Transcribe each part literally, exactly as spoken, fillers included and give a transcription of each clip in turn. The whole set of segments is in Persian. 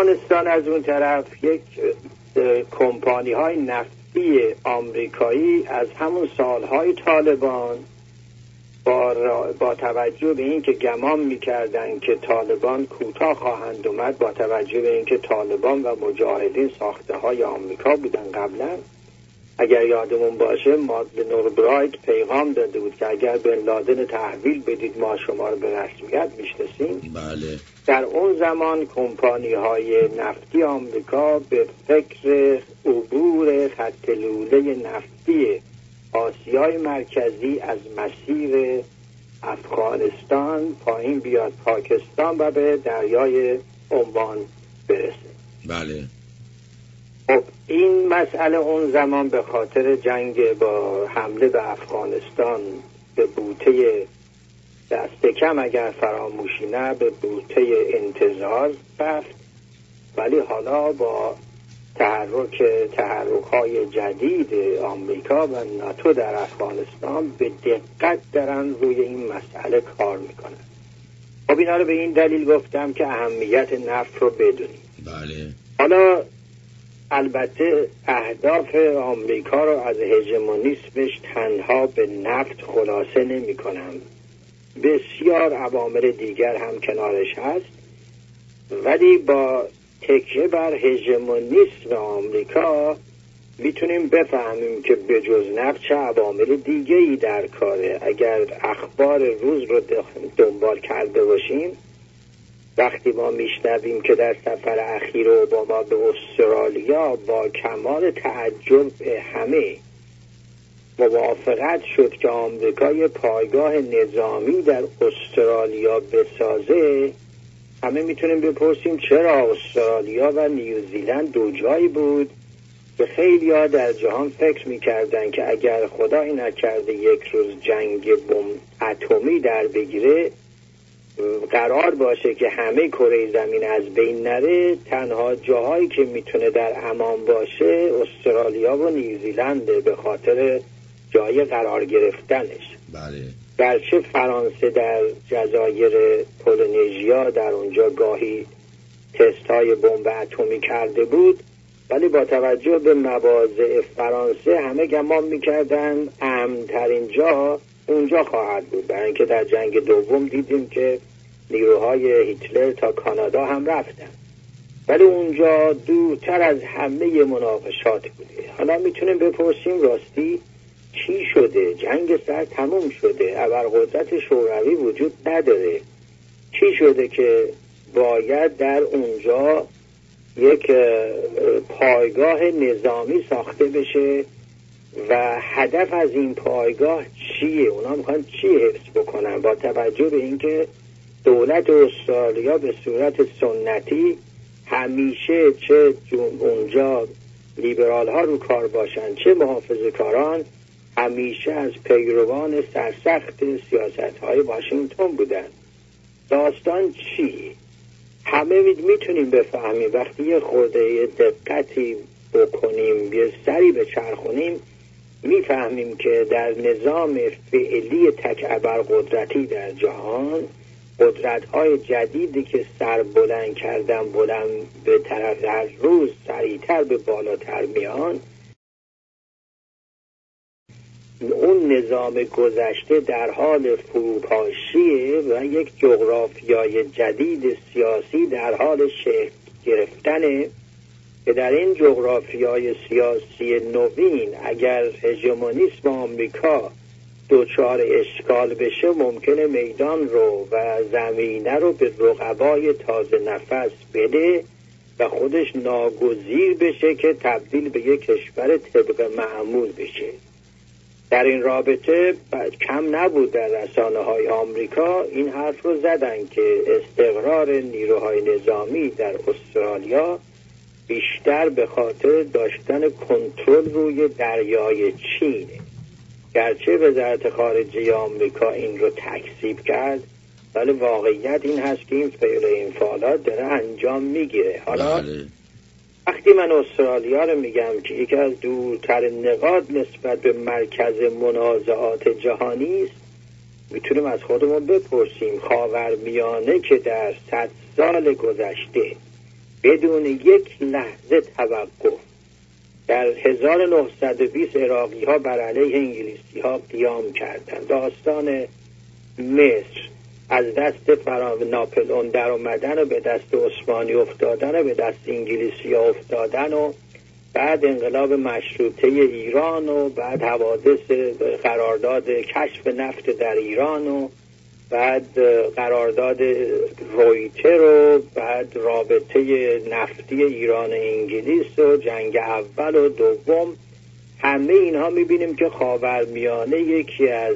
افغانستان از اون طرف یک کمپانی های نفتی آمریکایی از همون سالهای طالبان با, با توجه به این که گمان میکردن که طالبان کوتاه خواهند اومد، با توجه به این که طالبان و مجاهدین ساخته های آمریکا بودن قبلا، اگر یادمون باشه مادلن اولبرایت پیغام داده بود که اگر بن لادن تحویل بدید ما شما رو به رسمیت میشناسیم. بله. در اون زمان کمپانی های نفتی آمریکا به فکر عبور خط لوله نفتی آسیای مرکزی از مسیر افغانستان پایین بیاد پاکستان و به دریای عمان برسه. بله. خب این مسئله اون زمان به خاطر جنگ با حمله به افغانستان به بوته دست کم اگر فراموشی نه به بوته انتظار رفت، ولی حالا با تحرک تحرک های جدید آمریکا و ناتو در افغانستان به دقت دارن روی این مسئله کار میکنن. خب اینا رو به این دلیل گفتم که اهمیت نفت رو بدونیم. بله. حالا البته اهداف آمریکا رو از هژمونیسمش تنها به نفت خلاصه نمی کنم، بسیار عوامل دیگر هم کنارش هست، ولی با تکیه بر هژمونیسم آمریکا میتونیم بفهمیم که به جز نفت چه عوامل دیگه ای در کاره. اگر اخبار روز رو دنبال کرده باشیم، وقتی ما میشنویم که در سفر اخیر اوباما به استرالیا با کمال تعجب همه موافقت شد که آمریکا یه پایگاه نظامی در استرالیا بسازه، همه میتونیم بپرسیم چرا استرالیا و نیوزیلند دو جایی بود که خیلی ها در جهان فکر میکردن که اگر خدایی نکرده یک روز جنگ بمب اتمی در بگیره قرار باشه که همه کره زمین از بین نره، تنها جاهایی که میتونه در امان باشه استرالیا و نیوزیلنده به خاطر جای قرار گرفتنش. بله. گرچه فرانسه در جزایر پولینزیا در اونجا گاهی تست های بمب اتمی کرده بود، ولی با توجه به مواضع فرانسه همه گمان میکردن امن‌ترین جا اونجا خواهد بود، برای اینکه در جنگ دوم دیدیم که نیروهای هیتلر تا کانادا هم رفتن، ولی اونجا دورتر از همه مناقشات بوده. حالا میتونیم بپرسیم راستی چی شده؟ جنگ سر تموم شده، ابرقدرت شوروی وجود نداره، چی شده که باید در اونجا یک پایگاه نظامی ساخته بشه و هدف از این پایگاه چیه؟ اونا میخوان چی حفظ بکنن؟ با توجه به اینکه دولت استرالیا به صورت سنتی همیشه چه اونجا لیبرال ها رو کار باشن چه محافظه کاران همیشه از پیروان سرسخت سیاست های واشنگتن بودن. داستان چی؟ همه میتونیم بفهمیم وقتی یه خورده دقتی بکنیم، یه سری بچرخونیم، میفهمیم که در نظام فعلی تک ابرقدرتی در جهان قدرت‌های جدیدی که سر بلند کردن بلند به طرف هر روز سریعتر به بالاتر میان، اون نظام گذشته در حال فروپاشیه و یک جغرافیای جدید سیاسی در حال شکل گرفتنه که در این جغرافیای سیاسی نوین اگر هژمونیسم آمریکا دوچار اشکال بشه ممکنه میدان رو و زمینه رو به رقبای تازه نفس بده و خودش ناگزیر بشه که تبدیل به یک کشور طبق معمول بشه. در این رابطه کم نبود در رسانه های آمریکا این حرف رو زدن که استقرار نیروهای نظامی در استرالیا بیشتر به خاطر داشتن کنترل روی دریای چینه. گرچه وزارت خارجه آمریکا این رو تکذیب کرد، ولی واقعیت این هست که این فعل این فعالات داره انجام میگیره. حالا بله. وقتی من استرالیا رو میگم که یکی از دورتر نقاط نسبت به مرکز منازعات جهانی است، میتونیم از خودمون بپرسیم خاورمیانه که در صد سال گذشته بدون یک لحظه توقف در هزار و نهصد و بیست عراقی ها بر علیه انگلیسی ها قیام کردند. داستان مصر از دست فرانسه ناپلئون در اومدن و به دست عثمانی افتادن و به دست انگلیسی ها افتادن و بعد انقلاب مشروطه ایران و بعد حوادث قرارداد کشف نفت در ایران و بعد قرارداد رویتر و بعد رابطه نفتی ایران و انگلیس و جنگ اول و دوم، همه اینها میبینیم که خاورمیانه یکی از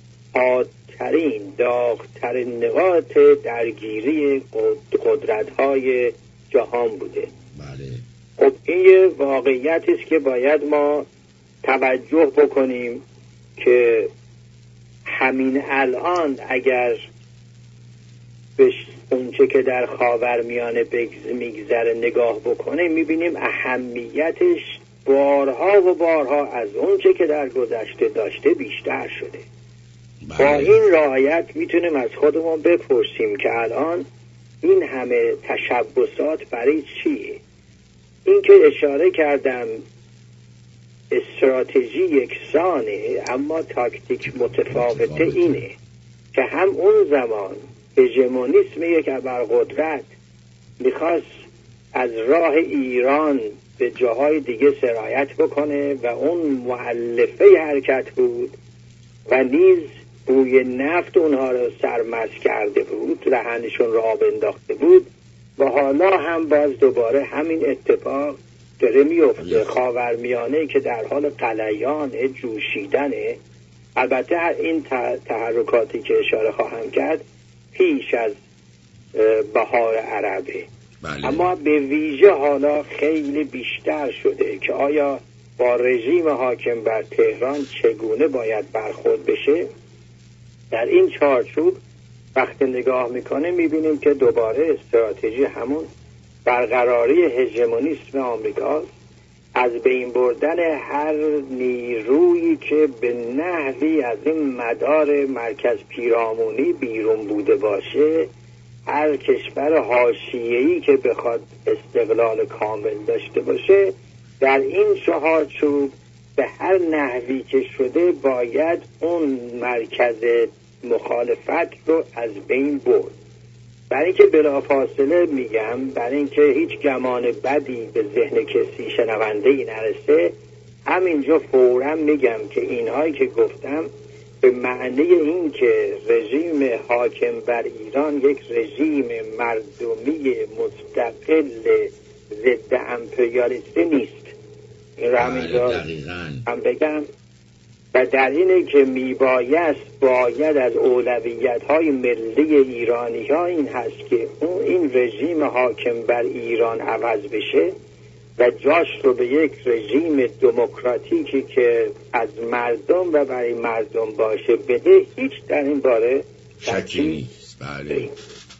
حادترین داغترین نقاط درگیری قدرت‌های جهان بوده. بله. خب این یه واقعیتی است که باید ما توجه بکنیم که همین الان اگر به اونچه که در خاورمیانه میگذره نگاه بکنیم میبینیم اهمیتش بارها و بارها از اونچه که در گذشته داشته بیشتر شده. بله. با این رعایت میتونیم از خودمون بپرسیم که الان این همه تشبسات برای چیه؟ این که اشاره کردم استراتژی یکسانه اما تاکتیک متفاوته اینه که هم اون زمان هژمونیسم یک ابرقدرت میخواست از راه ایران به جاهای دیگه سرایت بکنه و اون مؤلفه حرکت بود و نیز بوی نفت اونها رو سرمست کرده بود، لحنشون رو آب انداخته بود و حالا هم باز دوباره همین اتفاق داره میفته. خاورمیانه که در حال غلیان جوشیدنه. البته این تحرکاتی که اشاره خواهم کرد پیش از بهار عربه. بله. اما به ویژه حالا خیلی بیشتر شده که آیا با رژیم حاکم بر تهران چگونه باید برخورد بشه. در این چارچوب وقتی نگاه میکنه میبینیم که دوباره استراتژی همون برقراری هژمونیسم آمریکاست، از بین بردن هر نیرویی که به نحوی از این مدار مرکز پیرامونی بیرون بوده باشه، هر کشور حاشیه‌ای که بخواد استقلال کامل داشته باشه، در این چهارچوب به هر نحوی که شده باید اون مرکز مخالفت رو از بین برد. برای اینکه بلافاصله میگم، برای اینکه هیچ گمان بدی به ذهن کسی شنونده‌ای نرسه، همینجا فوراً میگم که اینهایی که گفتم به معنی این که رژیم حاکم بر ایران یک رژیم مردمی مستقل ضد امپریالیستی نیست. این رو همینجا هم بگم. و در اینه که میبایست باید از اولویت‌های ملی ایرانی ها این هست که اون این رژیم حاکم بر ایران عوض بشه و جاش رو به یک رژیم دموکراتیکی که از مردم و برای مردم باشه بده. هیچ در این باره شکی نیست. بله.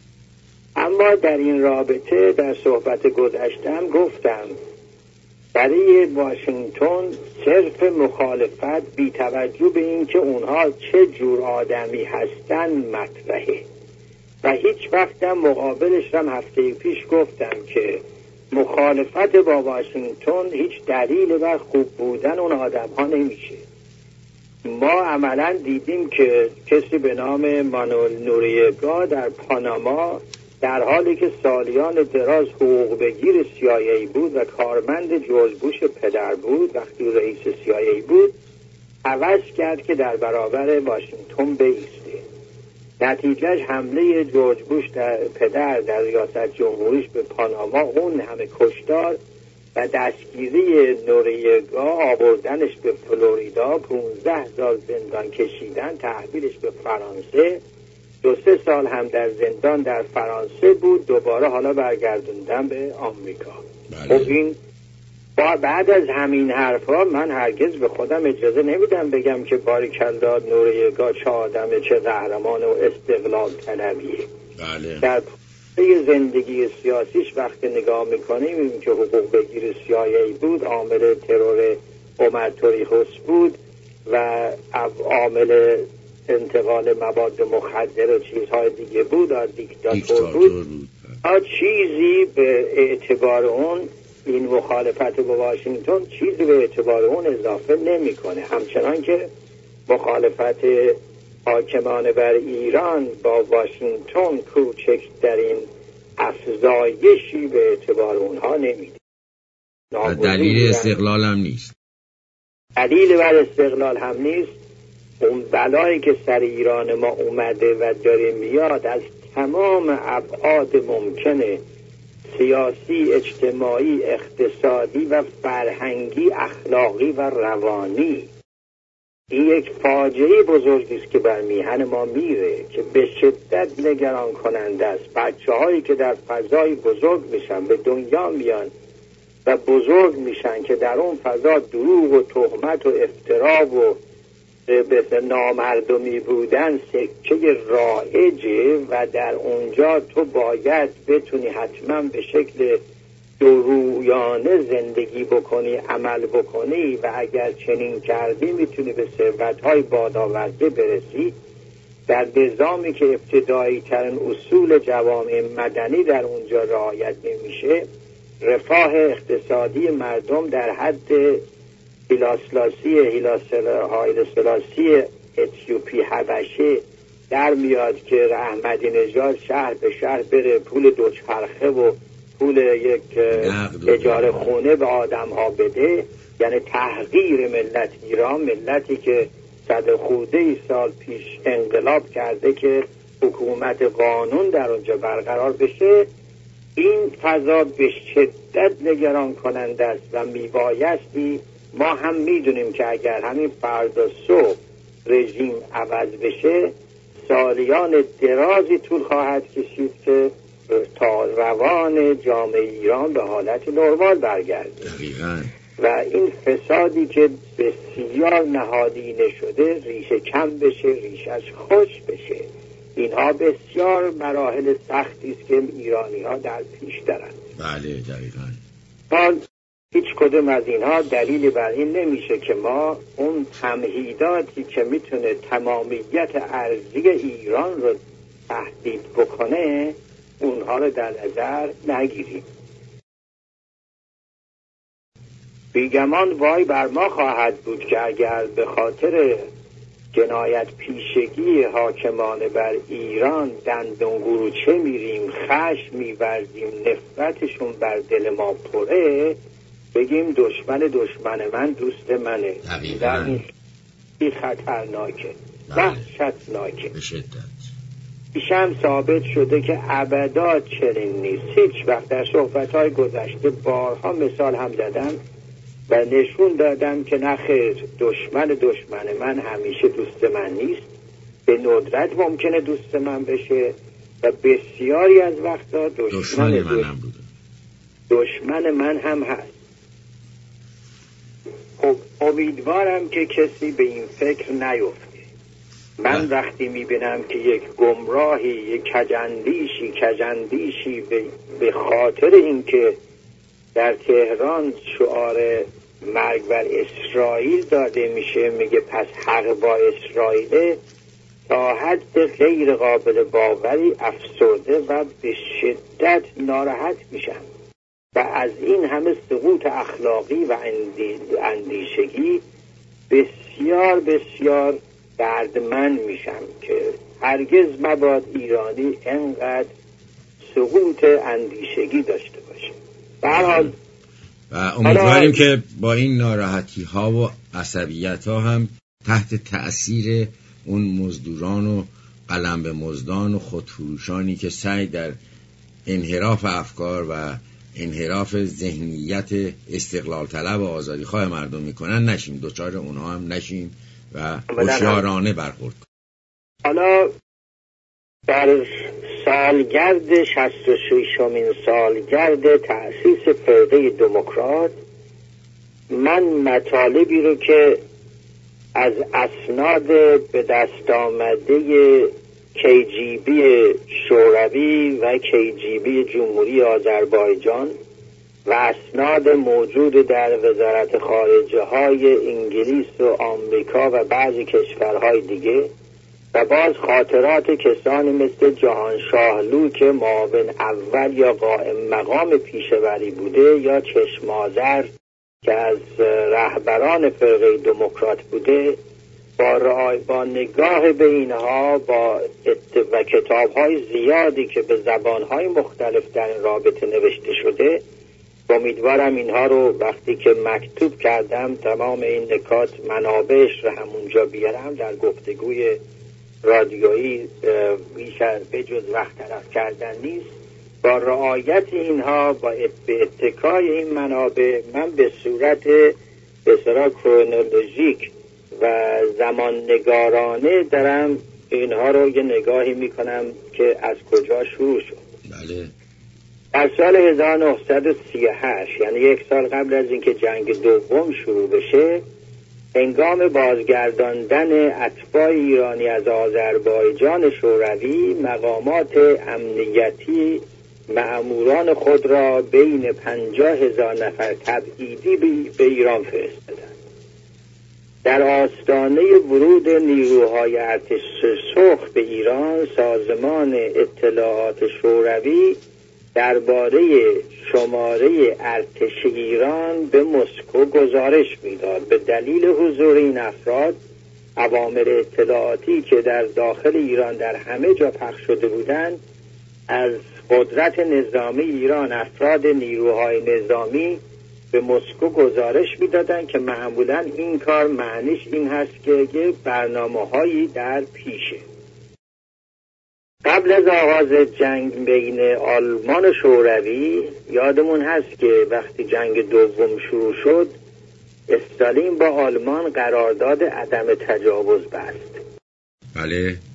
اما در این رابطه در صحبت گذشتم گفتم برای واشنگتن صرف مخالفت بی توجه به این که اونها چه جور آدمی هستن مطرحه و هیچ وقتم مقابلش هم هفته پیش گفتم که مخالفت با واشنگتن هیچ دلیل بر خوب بودن اون آدم ها نمیشه. ما عملا دیدیم که کسی به نام مانوئل نوریگا در پاناما در حالی که سالیان دراز حقوق بگیر سی آی ای بود و کارمند جورج بوش پدر بود، وقتی رئیس سی آی ای بود عوض کرد که در برابر واشنگتن بایسته. نتیجهش حمله جورج بوش در پدر در ریاست جمهوریش به پاناما، اون همه کشتار و دستگیری نوریگا، آوردنش به فلوریدا، پونزده سال زندان کشیدن، تحویلش به فرانسه، دو سه سال هم در زندان در فرانسه بود، دوباره حالا برگردوندن به آمریکا. بله. خب این با بعد از همین حرفا من هرگز به خودم اجازه نمیدم بگم که باریکلا نوریگا چه آدمه، چه قهرمان و استقلال طلبیه. بله. در پای زندگی سیاسیش وقتی نگاه میکنیم این که حقوق بگیر سی آی ای بود، عامل ترور عمر توریخوس بود و عامل انتقال مواد مخدر و چیزهای دیگه بود، دیکتاتور بود. چیزی به اعتبار اون، این مخالفت با واشنگتن چیزی به اعتبار اون اضافه نمیکنه. همچنان که مخالفت حاکمان بر ایران با واشنگتن کوچکترین افزایشی به اعتبار اونها نمیده. دلیل استقلال هم نیست. دلیل بر استقلال هم نیست. اون بلایی که سر ایران ما اومده و داره میاد از تمام ابعاد ممکنه، سیاسی، اجتماعی، اقتصادی و فرهنگی، اخلاقی و روانی، این یک فاجعه بزرگی است که بر میهن ما میره که به شدت نگران کننده است. بچه هایی که در فضای بزرگ میشن، به دنیا میان و بزرگ میشن که در اون فضا دروغ و تهمت و افترا و به نامردمی بودن سکه رایجه و در اونجا تو باید بتونی حتما به شکل درویانه زندگی بکنی، عمل بکنی و اگر چنین کردی میتونی به ثروت‌های بادآورده برسی. در نظامی که ابتدایی ترین اصول جوامع مدنی در اونجا رعایت نمیشه، رفاه اقتصادی مردم در حد هیلاسلاسی هیلاسلاسی اتیوپی حبشه در میاد که احمدی نژاد شهر به شهر بره پول دوچرخه و پول یک اجاره خونه به آدم ها بده. یعنی تحقیر ملت ایران، ملتی که صد خورده ای سال پیش انقلاب کرده که حکومت قانون در اونجا برقرار بشه. این فضا به شدت نگران کننده است و میبایستی، ما هم میدونیم که اگر همین فردا صبح رژیم عوض بشه سالیان درازی طول خواهد کشید که تا روان جامعه ایران به حالت نرمال برگرده. دقیقاً. و این فسادی که بسیار نهادینه شده ریشه کم بشه، ریشش خوش بشه. اینها بسیار مراحل سختی است که ایرانی ها در پیش دارند. بله دقیقاً. حال هیچ کدوم از اینها دلیلی بر این نمیشه که ما اون تمهیداتی که میتونه تمامیت ارضی ایران رو تهدید بکنه اونها رو در نظر نگیریم. بیگمان وای بر ما خواهد بود که اگر به خاطر جنایت پیشگی حاکمان بر ایران دندون گروچه میریم، خشم می‌ورزیم، نفرتشون بر دل ما پره، بگیم دشمن دشمن من دوست منه. دقیقاً. این خطرناکه، وحشتناکه. به شدت. پیشم ثابت شده که ابدا چنین نیست. هیچ وقت در صحبت‌های گذشته بارها مثال هم زدم و نشون دادم که نخیر، دشمن دشمن من همیشه دوست من نیست. به ندرت ممکنه دوست من بشه و بسیاری از وقتا دشمن, دشمن من هم بوده. دشمن من هم هست. خب امیدوارم که کسی به این فکر نیفته. من ده. وقتی میبینم که یک گمراهی، یک کجندیشی کجندیشی به, به خاطر اینکه در تهران شعار مرگ بر اسرائیل داده میشه میگه پس حق با اسرائیل، تا حد غیر قابل باوری افسرده و به شدت ناراحت میشم و از این همه سقوط اخلاقی و اندیشگی بسیار بسیار دردمند میشم که هرگز مباد ایرانی انقدر سقوط اندیشگی داشته باشه. به هر حال و امیدواریم که با این ناراحتی ها و عصبیت ها هم تحت تأثیر اون مزدوران و قلم به مزدان و خودفروشانی که سعی در انحراف افکار و انحراف ذهنیت استقلال طلب و آزادی خواه مردم میکنن نشیم، دوچار اونها هم نشیم و هوشیارانه برخورد کنیم. حالا در سالگرد شصت و ششمین سالگرد تأسیس فرقه دموکرات، من مطالبی رو که از اسناد به دست آمده کی جی بی شوروی و کی جی بی جمهوری آذربایجان و اسناد موجود در وزارت خارجه های انگلیس و آمریکا و بعضی کشورهای دیگه و و باز خاطرات کسانی مثل جهانشاه که معاون اول یا قائم مقام پیشوری بوده، یا چشمازر که از رهبران فرقه دموکرات بوده، با رعای با نگاه به اینها با و کتاب‌های زیادی که به زبان‌های مختلف در این رابطه نوشته شده، امیدوارم اینها رو وقتی که مکتوب کردم تمام این نکات منابعش رو همونجا بیارم در گفتگوی رادیویی، بیش از بجز وقت تلف کردن نیست. با رعایت اینها، با به اتکای این منابع، من به صورت به صورت کرونولوژیک و زمان نگارانه دارم اینها رو یه نگاهی میکنم که از کجا شروع شد. بله. در سال هزار و نهصد و سی و هشت، یعنی یک سال قبل از اینکه جنگ دوم شروع بشه، هنگام بازگرداندن اتباع ایرانی از آذربایجان شوروی، مقامات امنیتی مأموران خود را بین پنجاه هزار نفر تبعیدی به ایران فرستادند. در آستانه ورود نیروهای ارتش سرخ به ایران، سازمان اطلاعات شوروی درباره شماره ارتش ایران به مسکو گزارش میداد. به دلیل حضور این افراد، اوامر اطلاعاتی که در داخل ایران در همه جا پخش شده بودند، از قدرت نظامی ایران افراد نیروهای نظامی به مسکو گزارش میدادند که معمولا این کار معنیش این هست که برنامه‌هایی در پیشه. قبل از آغاز جنگ بین آلمان و شوروی، یادمون هست که وقتی جنگ دوم شروع شد، استالین با آلمان قرارداد عدم تجاوز بست. بله.